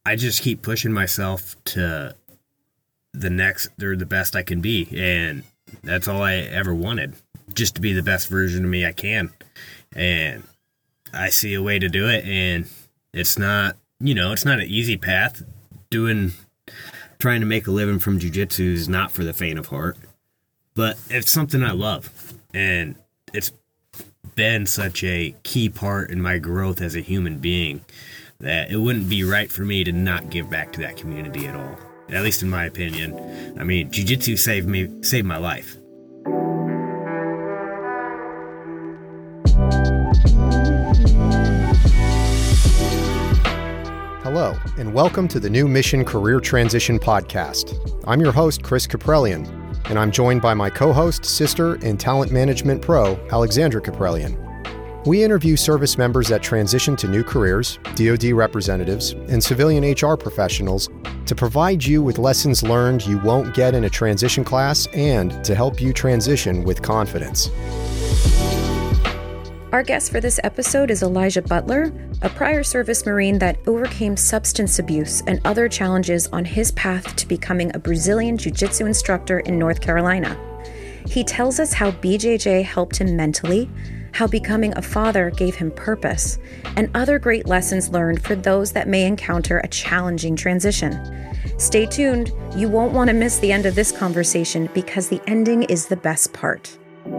I just keep pushing myself to the best I can be. And that's all I ever wanted, just to be the best version of me I can. And I see a way to do it. And it's not an easy path. Trying to make a living from jiu-jitsu is not for the faint of heart, but it's something I love. And it's been such a key part in my growth as a human being that it wouldn't be right for me to not give back to that community at all. At least in my opinion. I mean, jiu-jitsu saved my life. Hello, and welcome to the New Mission Career Transition Podcast. I'm your host, Chris Caprellian, and I'm joined by my co-host, sister, and talent management pro, Alexandra Caprellian. We interview service members that transition to new careers, DoD representatives, and civilian HR professionals to provide you with lessons learned you won't get in a transition class and to help you transition with confidence. Our guest for this episode is Elijah Butler, a prior service Marine that overcame substance abuse and other challenges on his path to becoming a Brazilian Jiu-Jitsu instructor in North Carolina. He tells us how BJJ helped him mentally, how becoming a father gave him purpose, and other great lessons learned for those that may encounter a challenging transition. Stay tuned. You won't want to miss the end of this conversation because the ending is the best part.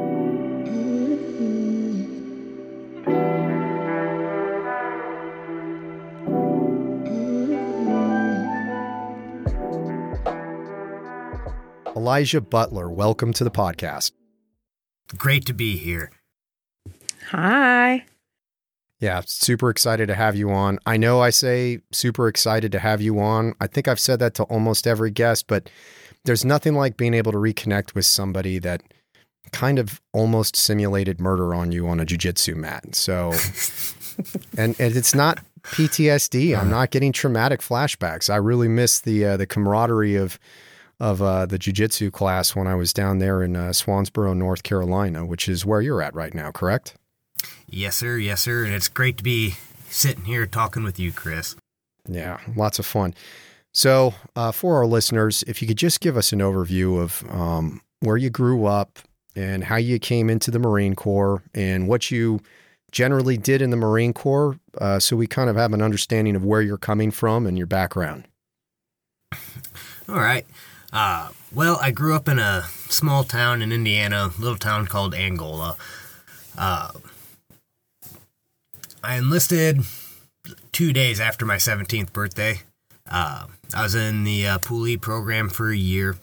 Elijah Butler, welcome to the podcast. Great to be here. Hi. Yeah, super excited to have you on. I know I say super excited to have you on. I think I've said that to almost every guest, but there's nothing like being able to reconnect with somebody that kind of almost simulated murder on you on a jiu-jitsu mat. So, and it's not PTSD. I'm not getting traumatic flashbacks. I really miss the camaraderie of the jiu-jitsu class when I was down there in Swansboro, North Carolina, which is where you're at right now, correct? Yes, sir. Yes, sir. And it's great to be sitting here talking with you, Chris. Yeah, lots of fun. So for our listeners, if you could just give us an overview of where you grew up and how you came into the Marine Corps and what you generally did in the Marine Corps, so we kind of have an understanding of where you're coming from and your background. All right. Well, I grew up in a small town in Indiana, a little town called Angola. I enlisted 2 days after my 17th birthday. I was in the Poolee program for a year.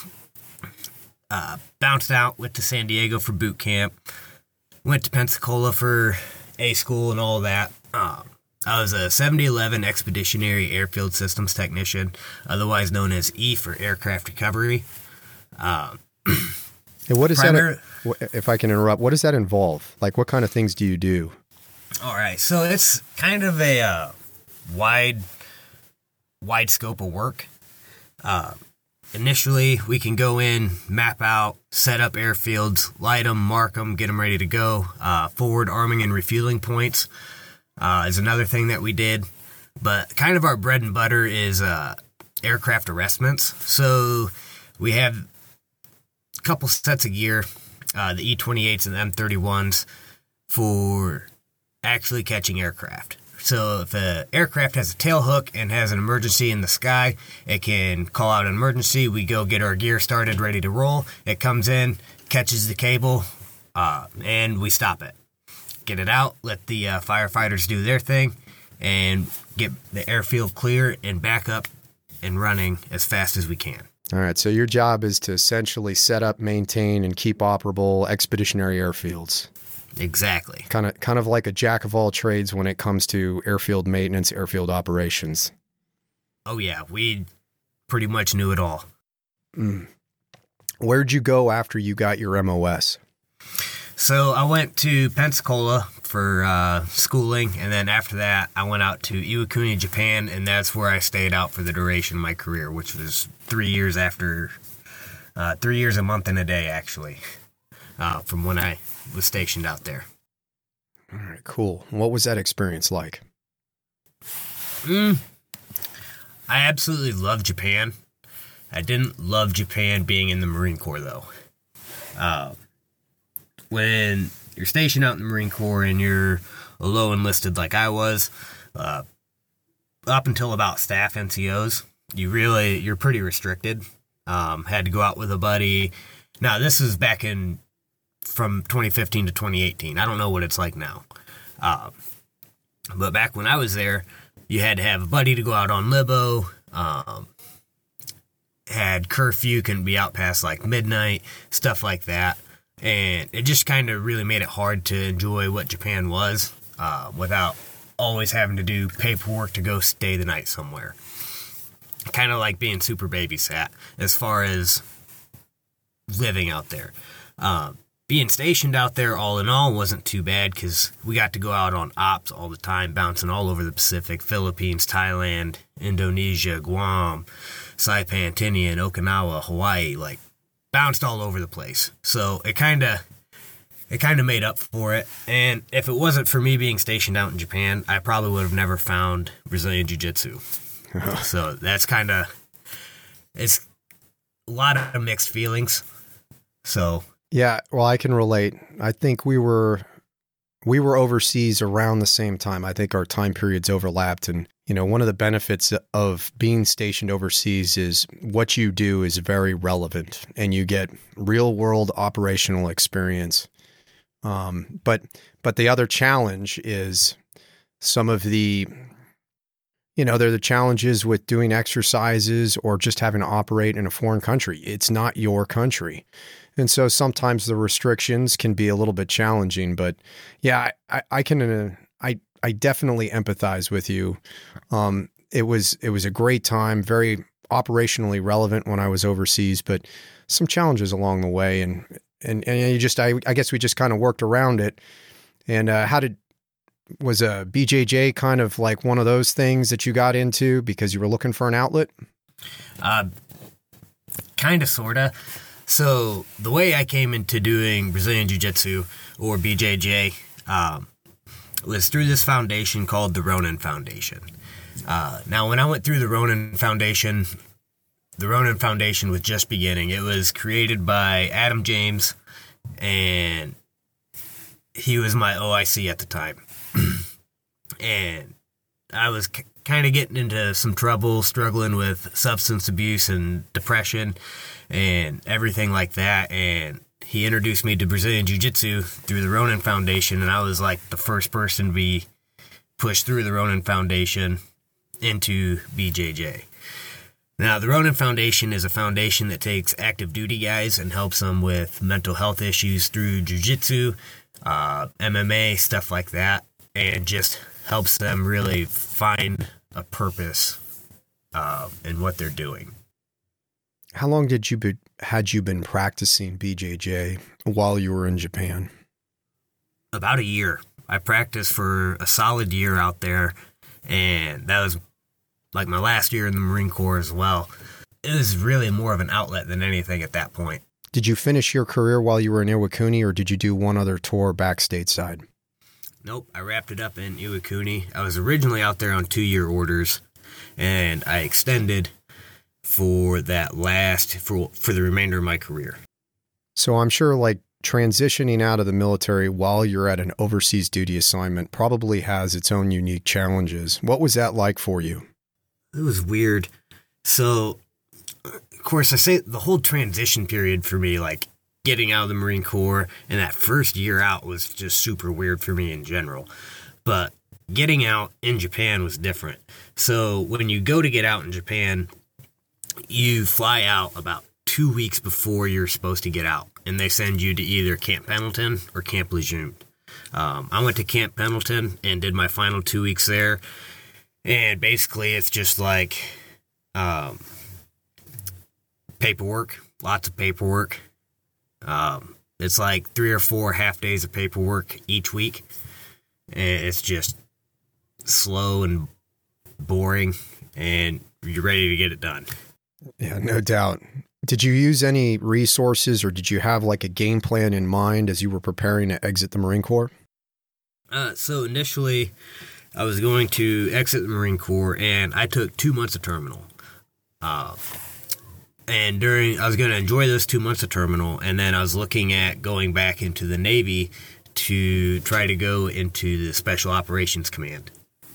Bounced out, went to San Diego for boot camp. Went to Pensacola for A school and all that. I was a 7011 Expeditionary Airfield Systems Technician, otherwise known as E for Aircraft Recovery. And what is that? If I can interrupt, what does that involve? Like, what kind of things do you do? All right, so it's kind of a wide scope of work. Initially, we can go in, map out, set up airfields, light them, mark them, get them ready to go. Forward arming and refueling points is another thing that we did. But kind of our bread and butter is aircraft arrestments. So we have a couple sets of gear, the E-28s and the M31s, for actually catching aircraft. So if an aircraft has a tail hook and has an emergency in the sky, it can call out an emergency. We go get our gear started, ready to roll. It comes in, catches the cable, and we stop it. Get it out, let the firefighters do their thing, and get the airfield clear and back up and running as fast as we can. All right, so your job is to essentially set up, maintain, and keep operable expeditionary airfields. Exactly. Kind of like a jack of all trades when it comes to airfield maintenance, airfield operations. Oh yeah, we pretty much knew it all. Where'd you go after you got your MOS? So I went to Pensacola for schooling, and then after that, I went out to Iwakuni, Japan, and that's where I stayed out for the duration of my career, which was 3 years after, 3 years, a month, and a day, actually, from when I was stationed out there. All right, cool. What was that experience like? I absolutely love Japan. I didn't love Japan being in the Marine Corps, though. When you're stationed out in the Marine Corps and you're a low enlisted like I was, up until about staff NCOs, you're pretty restricted. Had to go out with a buddy. Now, this is back from 2015 to 2018. I don't know what it's like now. But back when I was there, you had to have a buddy to go out on libo. Had curfew, couldn't be out past like midnight, stuff like that. And it just kind of really made it hard to enjoy what Japan was without always having to do paperwork to go stay the night somewhere. Kind of like being super babysat as far as living out there. Being stationed out there all in all wasn't too bad because we got to go out on ops all the time, bouncing all over the Pacific, Philippines, Thailand, Indonesia, Guam, Saipan, Tinian, Okinawa, Hawaii, like bounced all over the place. So it kind of made up for it. And if it wasn't for me being stationed out in Japan, I probably would have never found Brazilian Jiu-Jitsu. So that's it's a lot of mixed feelings. So yeah, well, I can relate. I think we were overseas around the same time. I think our time periods overlapped, and one of the benefits of being stationed overseas is what you do is very relevant, and you get real world operational experience. But the other challenge is some of the they're the challenges with doing exercises or just having to operate in a foreign country. It's not your country. And so sometimes the restrictions can be a little bit challenging, but yeah, I definitely empathize with you. It was a great time, very operationally relevant when I was overseas, but some challenges along the way. And I guess we just kind of worked around it. And was a BJJ kind of like one of those things that you got into because you were looking for an outlet? Kind of, sort of. So the way I came into doing Brazilian Jiu-Jitsu or BJJ was through this foundation called the Ronin Foundation. Now, when I went through the Ronin Foundation was just beginning. It was created by Adam James, and he was my OIC at the time. And I was kind of getting into some trouble, struggling with substance abuse and depression and everything like that. And he introduced me to Brazilian Jiu-Jitsu through the Ronin Foundation, and I was like the first person to be pushed through the Ronin Foundation into BJJ. Now, the Ronin Foundation is a foundation that takes active duty guys and helps them with mental health issues through Jiu-Jitsu, MMA, stuff like that, and just helps them really find a purpose in what they're doing. How long had you been practicing BJJ while you were in Japan? About a year. I practiced for a solid year out there, and that was like my last year in the Marine Corps as well. It was really more of an outlet than anything at that point. Did you finish your career while you were in Iwakuni, or did you do one other tour back stateside? Nope, I wrapped it up in Iwakuni. I was originally out there on 2-year orders, and I extended for the remainder of my career. So I'm sure like transitioning out of the military while you're at an overseas duty assignment probably has its own unique challenges. What was that like for you? It was weird. So, of course, I say the whole transition period for me, like getting out of the Marine Corps and that first year out was just super weird for me in general. But getting out in Japan was different. So when you go to get out in Japan, you fly out about 2 weeks before you're supposed to get out, and they send you to either Camp Pendleton or Camp Lejeune. I went to Camp Pendleton and did my final 2 weeks there, and basically it's just like paperwork, lots of paperwork. It's like 3 or 4 half days of paperwork each week, and it's just slow and boring, and you're ready to get it done. Yeah, no doubt. Did you use any resources, or did you have like a game plan in mind as you were preparing to exit the Marine Corps? So initially, I was going to exit the Marine Corps, and I took 2 months of terminal. And I was going to enjoy those 2 months of terminal, and then I was looking at going back into the Navy to try to go into the Special Operations Command.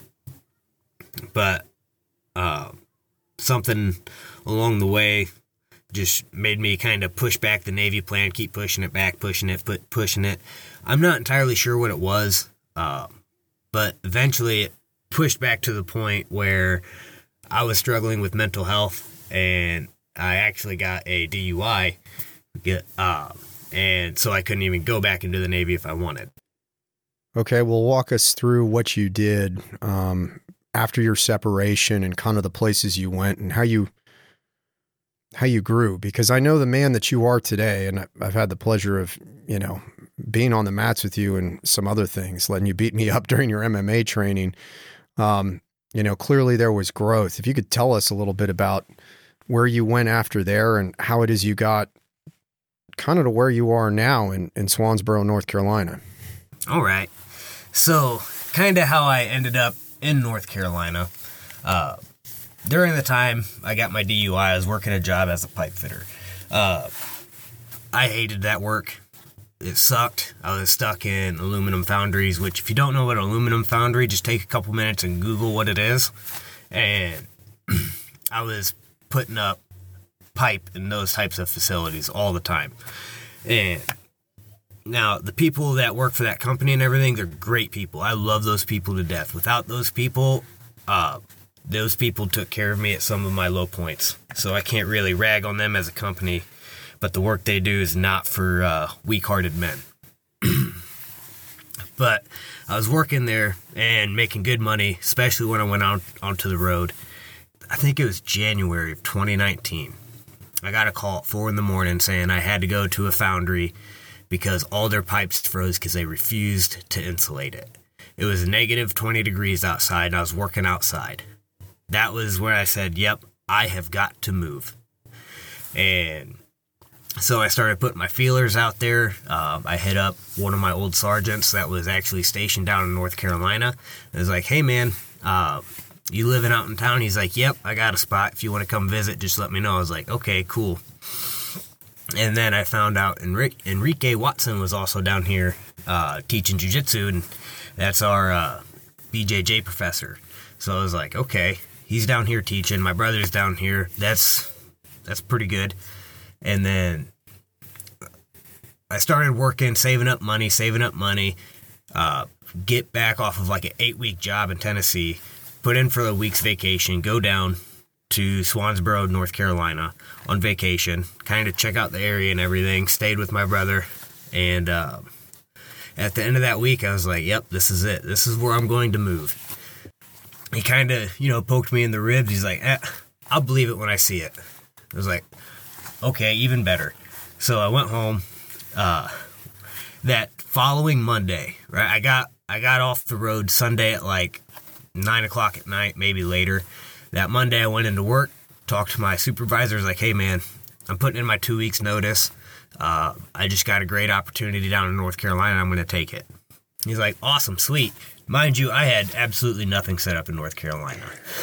But something along the way just made me kind of push back the Navy plan, keep pushing it back, pushing it. I'm not entirely sure what it was, but eventually it pushed back to the point where I was struggling with mental health, and I actually got a DUI, and so I couldn't even go back into the Navy if I wanted. Okay, well, walk us through what you did after your separation and kind of the places you went and how you grew, because I know the man that you are today, and I've had the pleasure of, being on the mats with you and some other things, letting you beat me up during your MMA training. Clearly there was growth. If you could tell us a little bit about where you went after there and how it is you got kind of to where you are now in Swansboro, North Carolina. All right. So kind of how I ended up in North Carolina. During the time I got my DUI, I was working a job as a pipe fitter. I hated that work. It sucked. I was stuck in aluminum foundries, which if you don't know what an aluminum foundry, just take a couple minutes and Google what it is. And I was putting up pipe in those types of facilities all the time. And now the people that work for that company and everything, they're great people. I love those people to death. Without those people took care of me at some of my low points. So I can't really rag on them as a company, but the work they do is not for weak-hearted men. But I was working there and making good money, especially when I went out onto the road. I think it was January of 2019. I got a call at 4 a.m. saying I had to go to a foundry because all their pipes froze because they refused to insulate it. It was negative 20 degrees outside, and I was working outside. That was where I said, yep, I have got to move. And so I started putting my feelers out there. I hit up one of my old sergeants that was actually stationed down in North Carolina. I was like, hey, man, you living out in town? He's like, yep, I got a spot. If you want to come visit, just let me know. I was like, okay, cool. And then I found out Enrique Watson was also down here teaching jiu-jitsu, and that's our BJJ professor. So I was like, okay, he's down here teaching. My brother's down here. That's pretty good. And then I started working, saving up money, get back off of like an 8-week job in Tennessee, put in for a week's vacation, go down to Swansboro, North Carolina on vacation, kind of check out the area and everything, stayed with my brother. And at the end of that week, I was like, yep, this is it. This is where I'm going to move. He kind of, poked me in the ribs. He's like, I'll believe it when I see it. I was like, okay, even better. So I went home. That following Monday, right? I got off the road Sunday at like 9 o'clock at night, maybe later. That Monday I went into work, talked to my supervisor, like, hey man, I'm putting in my 2 weeks notice. I just got a great opportunity down in North Carolina, and I'm going to take it. He's like, awesome, sweet. Mind you, I had absolutely nothing set up in North Carolina.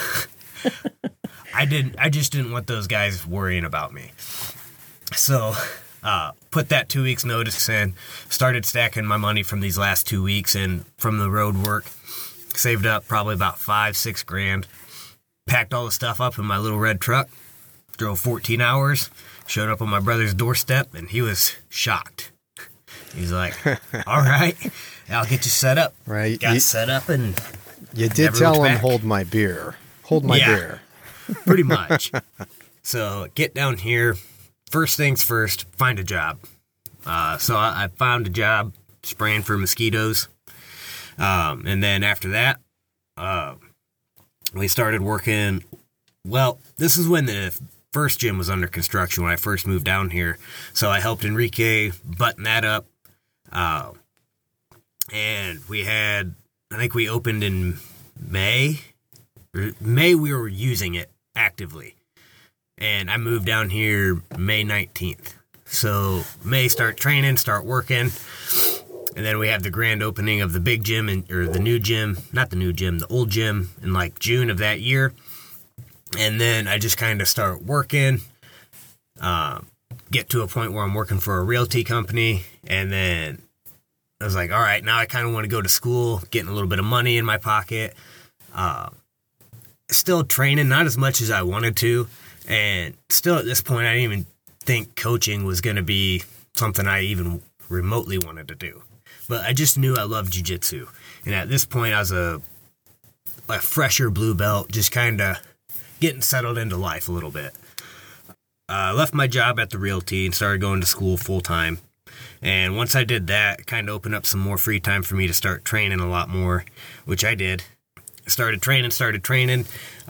I just didn't want those guys worrying about me. So, put that 2 weeks notice in, started stacking my money from these last 2 weeks and from the road work, saved up probably about $5-6 grand, packed all the stuff up in my little red truck, drove 14 hours, showed up on my brother's doorstep, and he was shocked. He's like, all right, I'll get you set up. Right. Got set up, and you did tell him, hold my beer. Hold my beer. Pretty much. So get down here. First things first, find a job. So I found a job spraying for mosquitoes. And then after that, we started working. Well, this is when the first gym was under construction when I first moved down here. So I helped Enrique button that up. And we had, I think we opened in May. May we were using it actively. And I moved down here May 19th. So May, start training, start working. And then we have the grand opening of the big gym, or the new gym, not the new gym, the old gym in like June of that year. And then I just kind of start working, get to a point where I'm working for a realty company. And then I was like, all right, now I kind of want to go to school, getting a little bit of money in my pocket. Still training, not as much as I wanted to. And still at this point, I didn't even think coaching was going to be something I even remotely wanted to do. But I just knew I loved jiu-jitsu. And at this point, I was a fresher blue belt, just kind of getting settled into life a little bit. I left my job at the realty and started going to school full-time. And once I did that, it kind of opened up some more free time for me to start training a lot more, which I did. Started training,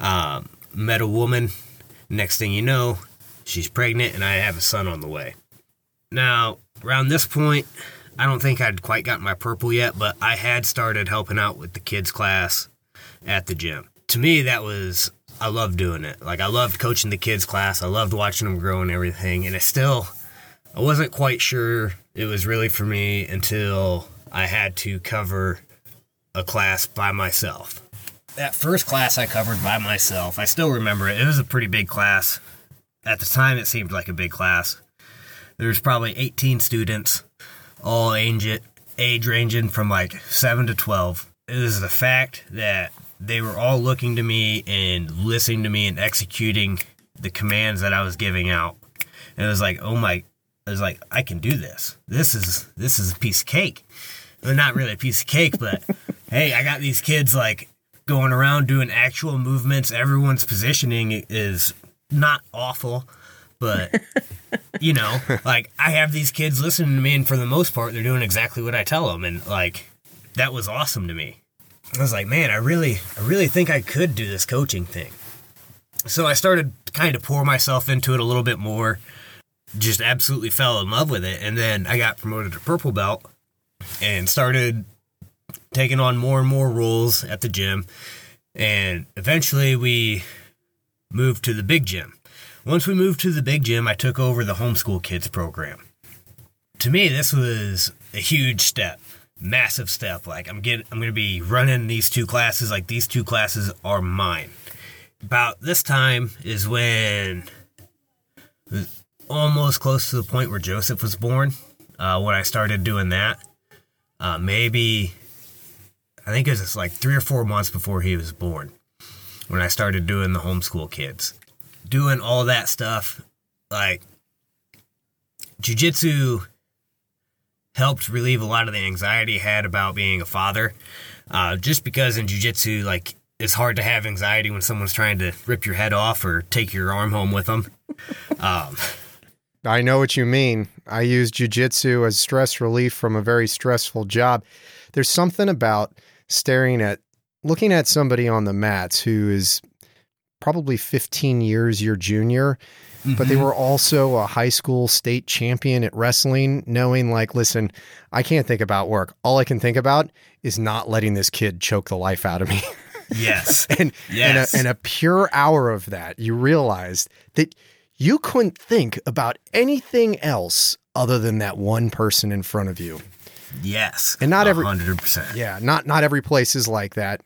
met a woman. Next thing you know, she's pregnant and I have a son on the way. Now, around this point, I don't think I'd quite gotten my purple yet, but I had started helping out with the kids class at the gym. To me, I loved doing it. Like, I loved coaching the kids class. I loved watching them grow and everything. And I wasn't quite sure it was really for me until I had to cover a class by myself. That first class I covered by myself, I still remember it. It was a pretty big class. At the time, it seemed like a big class. There was probably 18 students, all age ranging from like 7 to 12. It was the fact that they were all looking to me and listening to me and executing the commands that I was giving out. And it was like, I can do this. This is a piece of cake. Well, not really a piece of cake, but hey, I got these kids like going around doing actual movements. Everyone's positioning is not awful, but like, I have these kids listening to me, and for the most part, they're doing exactly what I tell them. And like, that was awesome to me. I was like, man, I really think I could do this coaching thing. So I started to kind of pour myself into it a little bit more, just absolutely fell in love with it. And then I got promoted to purple belt and started taking on more and more roles at the gym. And eventually we moved to the big gym. Once we moved to the big gym, I took over the homeschool kids program. To me, this was a huge step, massive step. Like, I'm going to be running these two classes. Like, these two classes are mine. About this time is when it was almost close to the point where Joseph was born, when I started doing that. Maybe, I think it was just like 3 or 4 months before he was born when I started doing the homeschool kids. Doing all that stuff, like, jiu-jitsu helped relieve a lot of the anxiety I had about being a father. Just because in jiu-jitsu, like, it's hard to have anxiety when someone's trying to rip your head off or take your arm home with them. I know what you mean. I use jiu-jitsu as stress relief from a very stressful job. There's something about looking at somebody on the mats who is probably 15 years your junior, but they were also a high school state champion at wrestling, knowing like, listen, I can't think about work. All I can think about is not letting this kid choke the life out of me. Yes. And a pure hour of that, you realized that you couldn't think about anything else other than that one person in front of you. Yes. And not 100%. Yeah. Not every place is like that.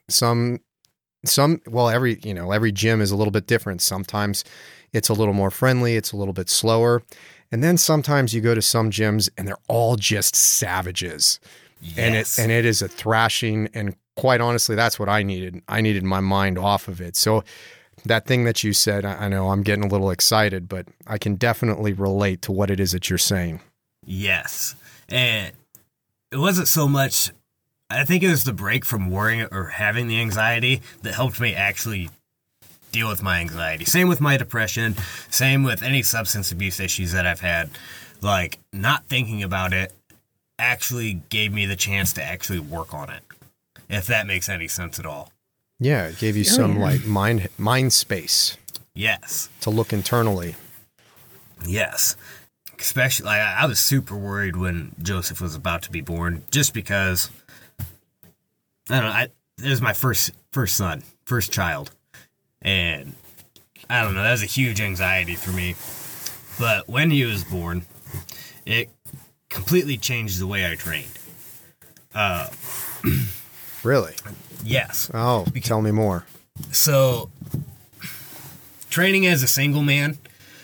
Every gym is a little bit different. Sometimes it's a little more friendly. It's a little bit slower. And then sometimes you go to some gyms and they're all just savages. Yes. And it is a thrashing. And quite honestly, that's what I needed. I needed my mind off of it. So that thing that you said, I know I'm getting a little excited, but I can definitely relate to what it is that you're saying. Yes. And it wasn't so much, I think it was the break from worrying or having the anxiety that helped me actually deal with my anxiety. Same with my depression, same with any substance abuse issues that I've had. Like, not thinking about it actually gave me the chance to actually work on it, if that makes any sense at all. Yeah, it gave you some like mind space. Yes. To look internally. Yes. Especially, I was super worried when Joseph was about to be born, just because, I don't know, it was my first son, first child. And I don't know, that was a huge anxiety for me. But when he was born, it completely changed the way I trained. Really? Yes. Oh, tell me more. So, training as a single man,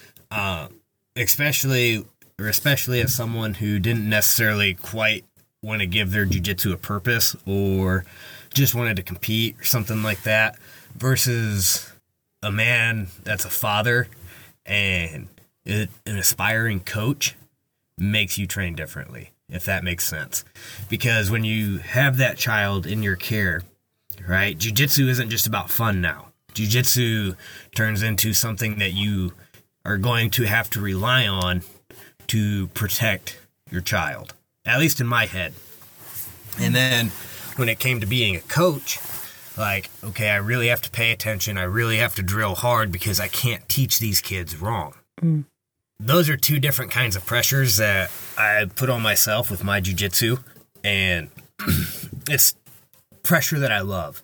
especially as someone who didn't necessarily quite want to give their jiu-jitsu a purpose or just wanted to compete or something like that, versus a man that's a father and an aspiring coach, makes you train differently, if that makes sense. Because when you have that child in your care, right, jiu-jitsu isn't just about fun now. Jiu-jitsu turns into something that you are going to have to rely on to protect your child, at least in my head. And then when it came to being a coach, like, okay, I really have to pay attention. I really have to drill hard because I can't teach these kids wrong. Mm. Those are two different kinds of pressures that I put on myself with my jiu-jitsu, and it's pressure that I love.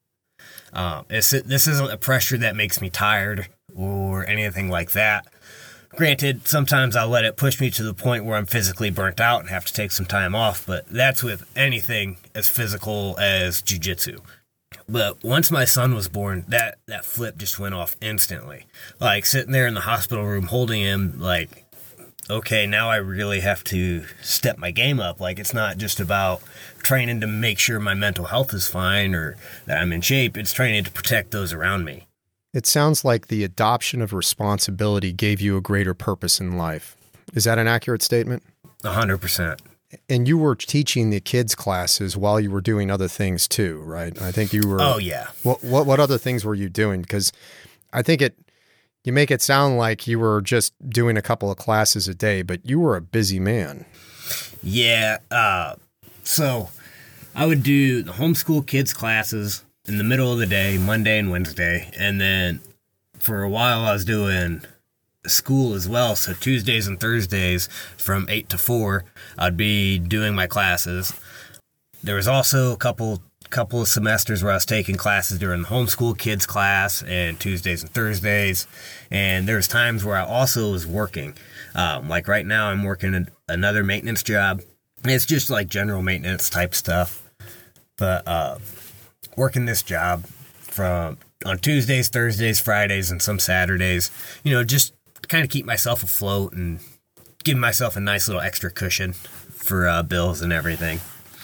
This isn't a pressure that makes me tired or anything like that. Granted, sometimes I'll let it push me to the point where I'm physically burnt out and have to take some time off, but that's with anything as physical as jiu-jitsu. But once my son was born, that flip just went off instantly. Like, sitting there in the hospital room holding him, like, okay, now I really have to step my game up. Like, it's not just about training to make sure my mental health is fine or that I'm in shape. It's training to protect those around me. It sounds like the adoption of responsibility gave you a greater purpose in life. Is that an accurate statement? 100%. And you were teaching the kids' classes while you were doing other things too, right? I think you were. Oh, yeah. What other things were you doing? Because I think you make it sound like you were just doing a couple of classes a day, but you were a busy man. Yeah. So I would do the homeschool kids' classes in the middle of the day, Monday and Wednesday. And then for a while I was doing school as well. So Tuesdays and Thursdays from 8 to 4, I'd be doing my classes. There was also a couple of semesters where I was taking classes during the homeschool kids class and Tuesdays and Thursdays. And there was times where I also was working. Like right now I'm working another maintenance job. It's just like general maintenance type stuff. But working this job on Tuesdays, Thursdays, Fridays, and some Saturdays, just kind of keep myself afloat and give myself a nice little extra cushion for bills and everything.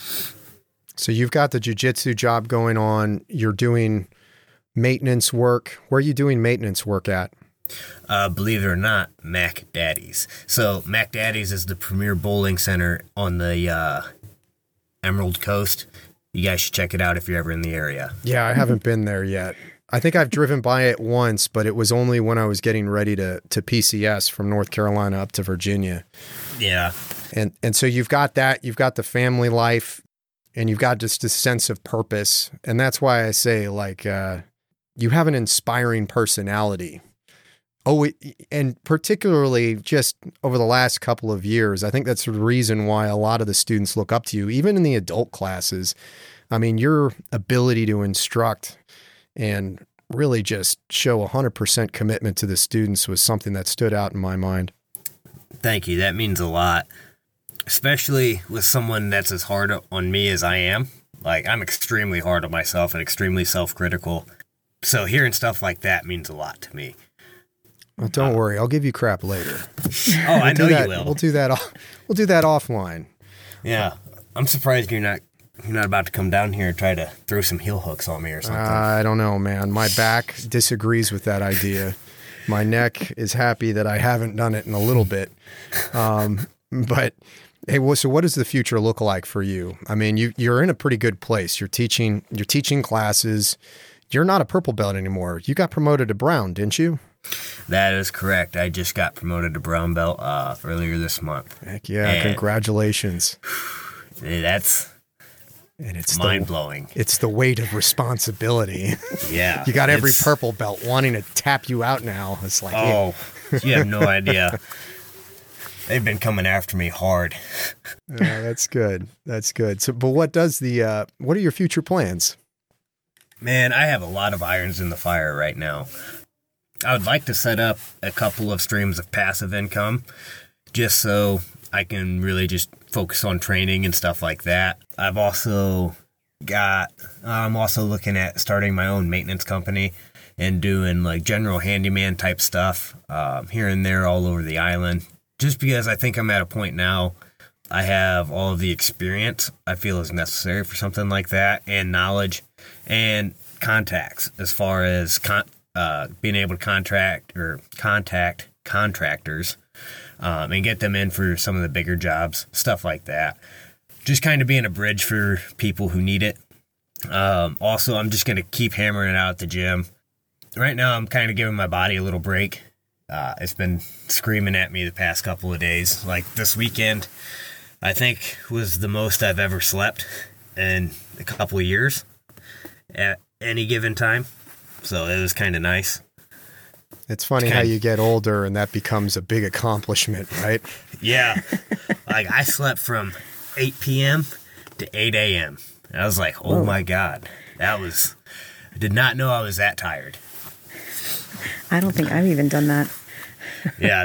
So you've got the jiu-jitsu job going on. You're doing maintenance work. Where are you doing maintenance work at? Believe it or not, Mac Daddy's. So Mac Daddy's is the premier bowling center on the Emerald Coast. You guys should check it out if you're ever in the area. Yeah, I haven't been there yet. I think I've driven by it once, but it was only when I was getting ready to PCS from North Carolina up to Virginia. Yeah. And so you've got that, you've got the family life, and you've got just a sense of purpose. And that's why I say, like, you have an inspiring personality. Oh, and particularly just over the last couple of years, I think that's the reason why a lot of the students look up to you, even in the adult classes. I mean, your ability to instruct and really just show 100% commitment to the students was something that stood out in my mind. Thank you. That means a lot, especially with someone that's as hard on me as I am. Like, I'm extremely hard on myself and extremely self-critical. So hearing stuff like that means a lot to me. Well, don't worry. I'll give you crap later. I know you will. We'll do that offline. Yeah. I'm surprised you're not about to come down here and try to throw some heel hooks on me or something. I don't know, man. My back disagrees with that idea. My neck is happy that I haven't done it in a little bit. But hey, so what does the future look like for you? I mean, you're in a pretty good place. You're teaching classes. You're not a purple belt anymore. You got promoted to brown, didn't you? That is correct. I just got promoted to brown belt earlier this month. Heck yeah, and congratulations. It's mind-blowing. It's the weight of responsibility. Yeah. You got every purple belt wanting to tap you out now. It's like, you have no idea. They've been coming after me hard. That's good. That's good. So, but what are your future plans? Man, I have a lot of irons in the fire right now. I would like to set up a couple of streams of passive income just so I can really just focus on training and stuff like that. I'm also looking at starting my own maintenance company and doing like general handyman type stuff here and there all over the island. Just because I think I'm at a point now, I have all of the experience I feel is necessary for something like that, and knowledge and contacts as far as being able to contact contractors and get them in for some of the bigger jobs, stuff like that. Just kind of being a bridge for people who need it. Also, I'm just going to keep hammering it out at the gym. Right now, I'm kind of giving my body a little break. It's been screaming at me the past couple of days. Like this weekend, I think was the most I've ever slept in a couple of years at any given time. So it was kind of nice. It's funny how you get older and that becomes a big accomplishment, right? Yeah. Like I slept from 8 p.m. to 8 a.m. I was like, oh my God. I did not know I was that tired. I don't think I've even done that. Yeah,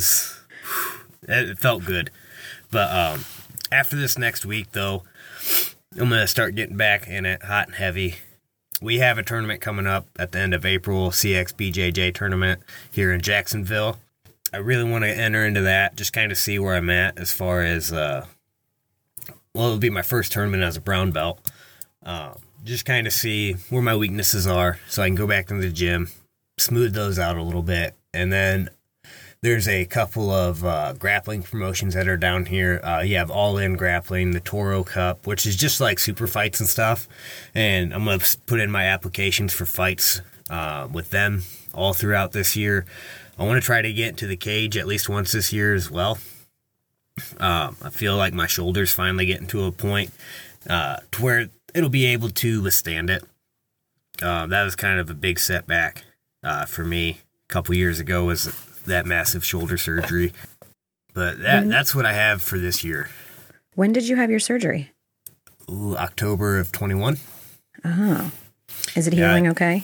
it felt good. But after this next week, though, I'm going to start getting back in it hot and heavy. We have a tournament coming up at the end of April, CXBJJ tournament here in Jacksonville. I really want to enter into that, just kind of see where I'm at as far as, it'll be my first tournament as a brown belt. Just kind of see where my weaknesses are so I can go back into the gym, smooth those out a little bit. And then there's a couple of grappling promotions that are down here. You have All In Grappling, the Toro Cup, which is just like super fights and stuff. And I'm going to put in my applications for fights with them all throughout this year. I want to try to get into the cage at least once this year as well. I feel like my shoulder's finally getting to a point to where it'll be able to withstand it. That was kind of a big setback for me a couple years ago, was that massive shoulder surgery. But that's what I have for this year. When did you have your surgery? October of 21. Oh. Is it healing okay?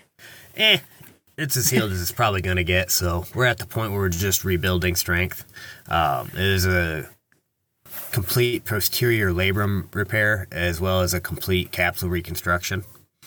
It's as healed as it's probably going to get, so we're at the point where we're just rebuilding strength. It is a complete posterior labrum repair as well as a complete capsule reconstruction.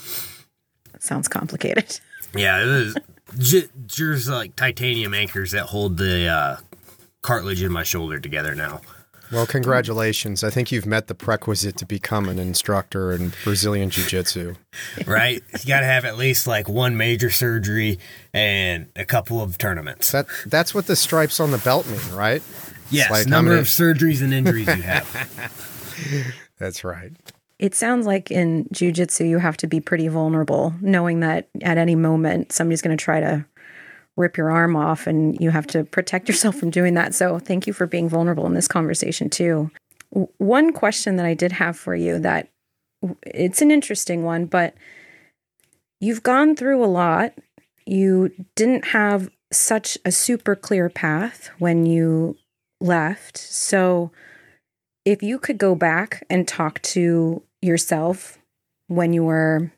Sounds complicated. Yeah, it was just like titanium anchors that hold the cartilage in my shoulder together now. Well, congratulations. I think you've met the prerequisite to become an instructor in Brazilian Jiu-Jitsu. Right? You got to have at least like one major surgery and a couple of tournaments. That's what the stripes on the belt mean, right? Yes, like number of surgeries and injuries you have. That's right. It sounds like in jiu-jitsu you have to be pretty vulnerable, knowing that at any moment somebody's going to try to rip your arm off and you have to protect yourself from doing that. So thank you for being vulnerable in this conversation too. One question that I did have for you, that it's an interesting one, but you've gone through a lot. You didn't have such a super clear path when you left. So if you could go back and talk to yourself when you were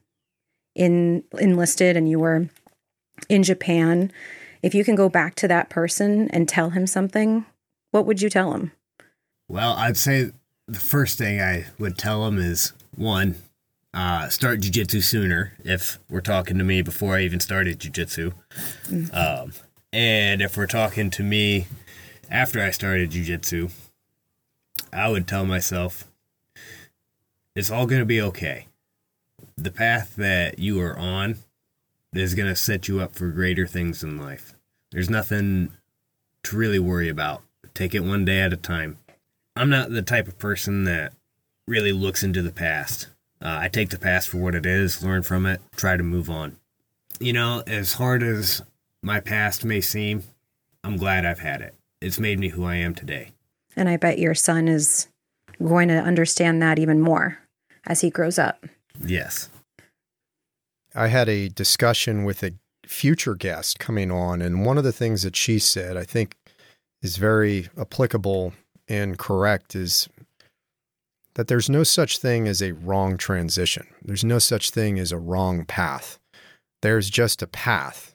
enlisted and you were in Japan, if you can go back to that person and tell him something, what would you tell him? Well, I'd say the first thing I would tell him is, one, start jiu-jitsu sooner if we're talking to me before I even started jiu-jitsu. Mm-hmm. And if we're talking to me after I started jiu-jitsu, I would tell myself, it's all going to be okay. The path that you are on is going to set you up for greater things in life. There's nothing to really worry about. Take it one day at a time. I'm not the type of person that really looks into the past. I take the past for what it is, learn from it, try to move on. You know, as hard as my past may seem, I'm glad I've had it. It's made me who I am today. And I bet your son is going to understand that even more as he grows up. Yes. I had a discussion with a future guest coming on, and one of the things that she said I think is very applicable and correct is that there's no such thing as a wrong transition. There's no such thing as a wrong path. There's just a path.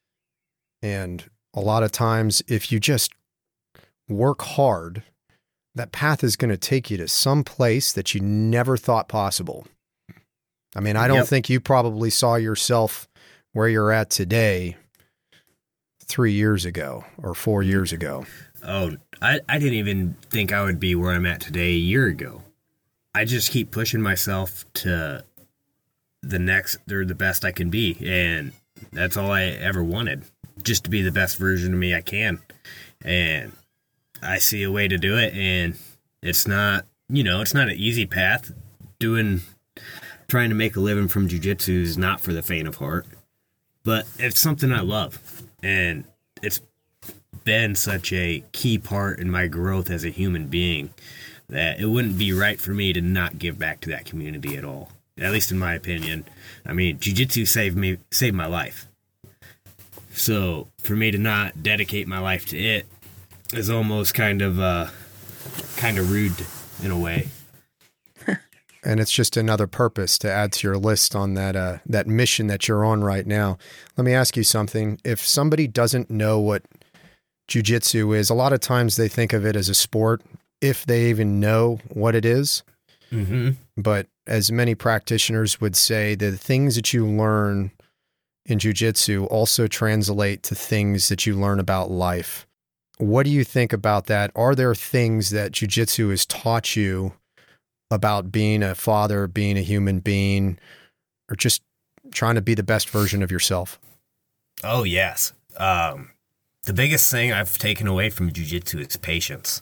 And a lot of times, if you just work hard, that path is going to take you to some place that you never thought possible. I mean, I don't think you probably saw yourself where you're at today 3 years ago or 4 years ago. Oh, I didn't even think I would be where I'm at today a year ago. I just keep pushing myself to the best I can be. And that's all I ever wanted, just to be the best version of me I can. And I see a way to do it. And it's not an easy path. Trying to make a living from jiu-jitsu is not for the faint of heart, but it's something I love. And it's been such a key part in my growth as a human being that it wouldn't be right for me to not give back to that community at all. At least in my opinion. I mean, jiu-jitsu saved my life. So for me to not dedicate my life to it is almost kind of rude in a way. And it's just another purpose to add to your list on that mission that you're on right now. Let me ask you something. If somebody doesn't know what jiu-jitsu is, a lot of times they think of it as a sport, if they even know what it is. Mm-hmm. But as many practitioners would say, the things that you learn in jiu-jitsu also translate to things that you learn about life. What do you think about that? Are there things that jiu-jitsu has taught you about being a father, being a human being, or just trying to be the best version of yourself? Oh, yes. The biggest thing I've taken away from jiu-jitsu is patience.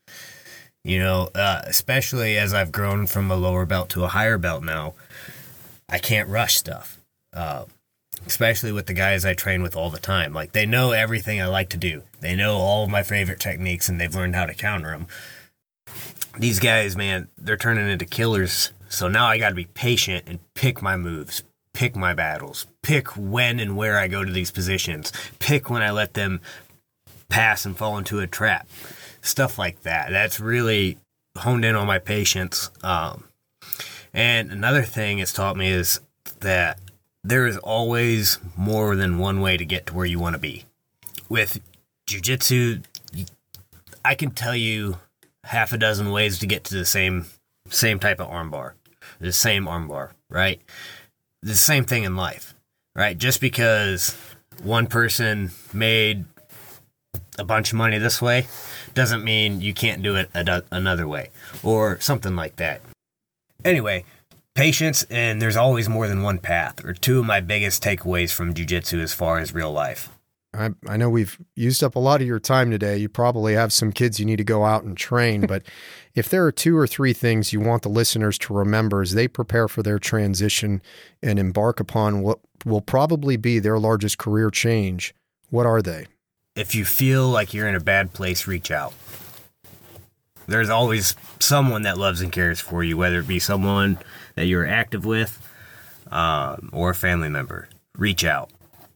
Especially as I've grown from a lower belt to a higher belt now, I can't rush stuff. Especially with the guys I train with all the time. Like, they know everything I like to do. They know all of my favorite techniques, and they've learned how to counter them. These guys, man, they're turning into killers. So now I got to be patient and pick my moves, pick my battles, pick when and where I go to these positions, pick when I let them pass and fall into a trap, stuff like that. That's really honed in on my patience. And another thing it's taught me is that there is always more than one way to get to where you want to be. With jiu-jitsu, I can tell you half a dozen ways to get to the same type of armbar, the same armbar, right? The same thing in life, right? Just because one person made a bunch of money this way doesn't mean you can't do it another way or something like that. Anyway, patience, and there's always more than one path, are two of my biggest takeaways from jiu-jitsu as far as real life. I know we've used up a lot of your time today. You probably have some kids you need to go out and train, but if there are 2 or 3 things you want the listeners to remember as they prepare for their transition and embark upon what will probably be their largest career change, what are they? If you feel like you're in a bad place, reach out. There's always someone that loves and cares for you, whether it be someone that you're active with or a family member. Reach out.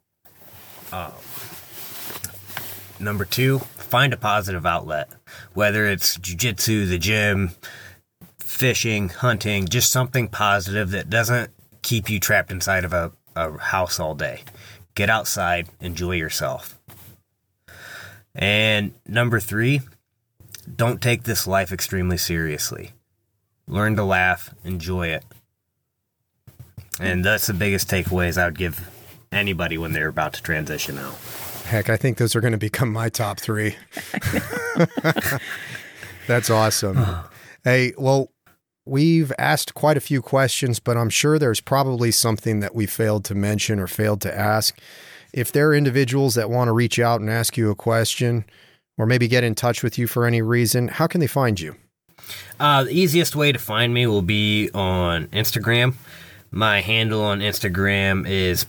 Number 2, find a positive outlet, whether it's jiu-jitsu, the gym, fishing, hunting, just something positive that doesn't keep you trapped inside of a house all day. Get outside, enjoy yourself. And number 3, don't take this life extremely seriously. Learn to laugh, enjoy it. And that's the biggest takeaways I would give anybody when they're about to transition out. Heck, I think those are going to become my top 3. That's awesome. Hey, well, we've asked quite a few questions, but I'm sure there's probably something that we failed to mention or failed to ask. If there are individuals that want to reach out and ask you a question or maybe get in touch with you for any reason, how can they find you? The easiest way to find me will be on Instagram. My handle on Instagram is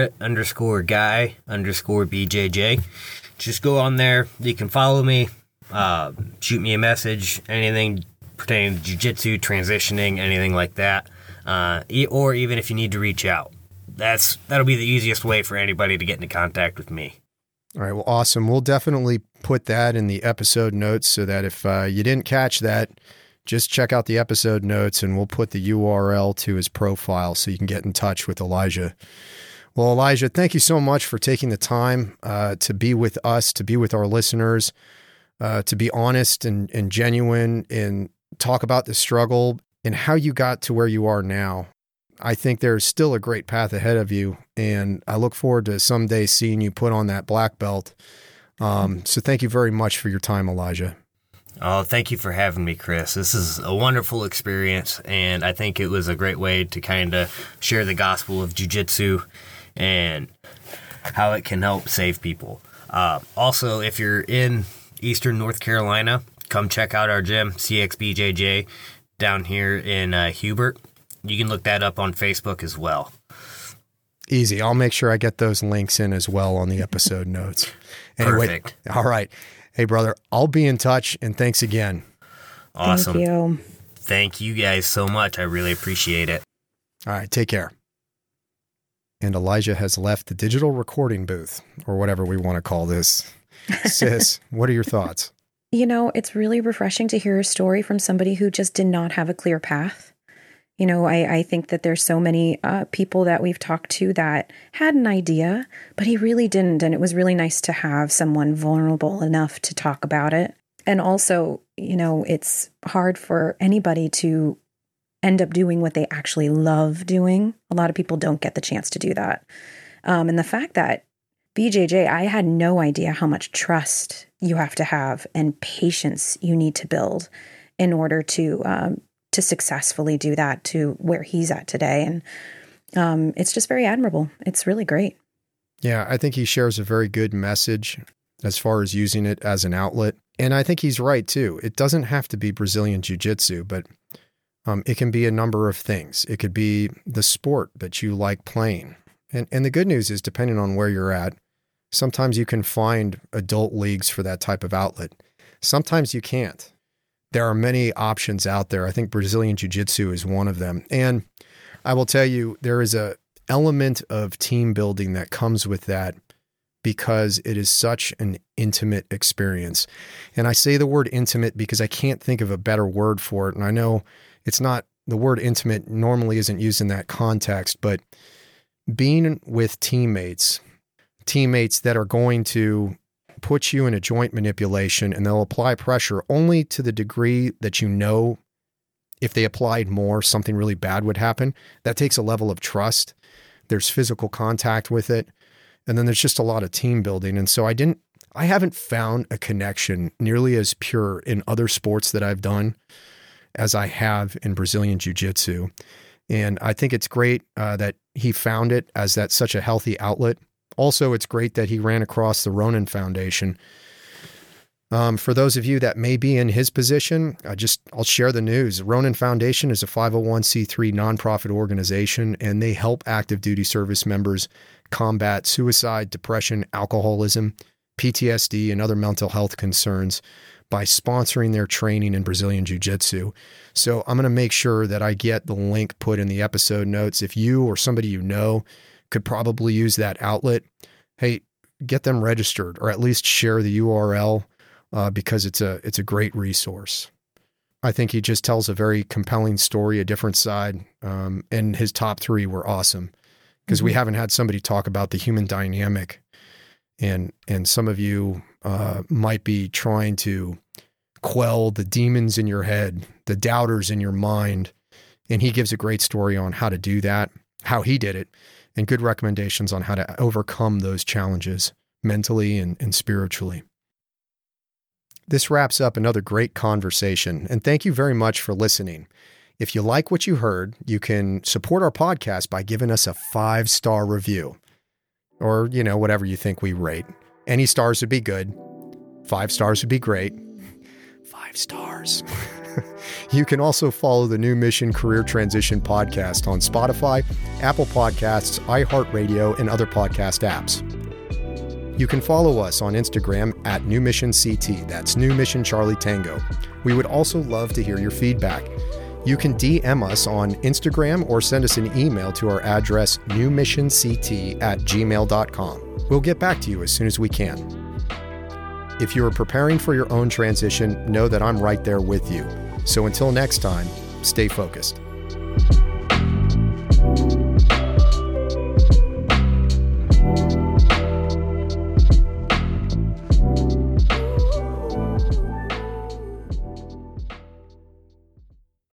pirate_guy_BJJ. Just go on there. You can follow me, shoot me a message, anything pertaining to jiu-jitsu, transitioning, anything like that. Or even if you need to reach out. That'll be the easiest way for anybody to get into contact with me. All right. Well, awesome. We'll definitely put that in the episode notes so that if you didn't catch that, just check out the episode notes and we'll put the URL to his profile so you can get in touch with Elijah. Well, Elijah, thank you so much for taking the time to be with us, to be with our listeners. to be honest and genuine and talk about the struggle and how you got to where you are now. I think there's still a great path ahead of you, and I look forward to someday seeing you put on that black belt. So thank you very much for your time, Elijah. Oh, thank you for having me, Chris. This is a wonderful experience, and I think it was a great way to kind of share the gospel of jiu-jitsu and how it can help save people. Also, if you're in Eastern North Carolina, come check out our gym, CXBJJ, down here in Hubert. You can look that up on Facebook as well. Easy. I'll make sure I get those links in as well on the episode notes. Anyway, Perfect. All right. Hey, brother, I'll be in touch, and thanks again. Awesome. Thank you. Thank you guys so much. I really appreciate it. All right, take care. And Elijah has left the digital recording booth, or whatever we want to call this. Sis, what are your thoughts? You know, it's really refreshing to hear a story from somebody who just did not have a clear path. You know, I think that there's so many people that we've talked to that had an idea, but he really didn't. And it was really nice to have someone vulnerable enough to talk about it. And also, you know, it's hard for anybody to end up doing what they actually love doing. A lot of people don't get the chance to do that. And the fact that BJJ, I had no idea how much trust you have to have and patience you need to build in order to successfully do that to where he's at today. And it's just very admirable. It's really great. Yeah, I think he shares a very good message as far as using it as an outlet. And I think he's right, too. It doesn't have to be Brazilian Jiu-Jitsu, but it can be a number of things. It could be the sport that you like playing. And the good news is, depending on where you're at, sometimes you can find adult leagues for that type of outlet. Sometimes you can't. There are many options out there. I think Brazilian Jiu-Jitsu is one of them. And I will tell you, there is a element of team building that comes with that because it is such an intimate experience. And I say the word intimate because I can't think of a better word for it. And I know it's not, the word intimate normally isn't used in that context, but being with teammates that are going to put you in a joint manipulation, and they'll apply pressure only to the degree that you know if they applied more, something really bad would happen. That takes a level of trust. There's physical contact with it. And then there's just a lot of team building. And so I haven't found a connection nearly as pure in other sports that I've done as I have in Brazilian Jiu-Jitsu. And I think it's great that he found it as that's such a healthy outlet. Also, it's great that he ran across the Ronin Foundation. For those of you that may be in his position, I'll share the news. Ronin Foundation is a 501c3 nonprofit organization, and they help active duty service members combat suicide, depression, alcoholism, PTSD, and other mental health concerns by sponsoring their training in Brazilian Jiu-Jitsu. So I'm going to make sure that I get the link put in the episode notes. If you or somebody you know could probably use that outlet, hey, get them registered or at least share the URL because it's a great resource. I think he just tells a very compelling story, a different side, and his top three were awesome because we haven't had somebody talk about the human dynamic, and some of you might be trying to quell the demons in your head, the doubters in your mind, and he gives a great story on how to do that, how he did it, and good recommendations on how to overcome those challenges mentally and spiritually. This wraps up another great conversation, and thank you very much for listening. If you like what you heard, you can support our podcast by giving us a 5-star review, or, whatever you think we rate. Any stars would be good. 5 stars would be great. 5 stars. You can also follow the New Mission Career Transition podcast on Spotify, Apple Podcasts, iHeartRadio, and other podcast apps. You can follow us on Instagram at New Mission CT. That's New Mission Charlie Tango. We would also love to hear your feedback. You can DM us on Instagram or send us an email to our address newmissionct@gmail.com. We'll get back to you as soon as we can. If you are preparing for your own transition, know that I'm right there with you. So until next time, stay focused.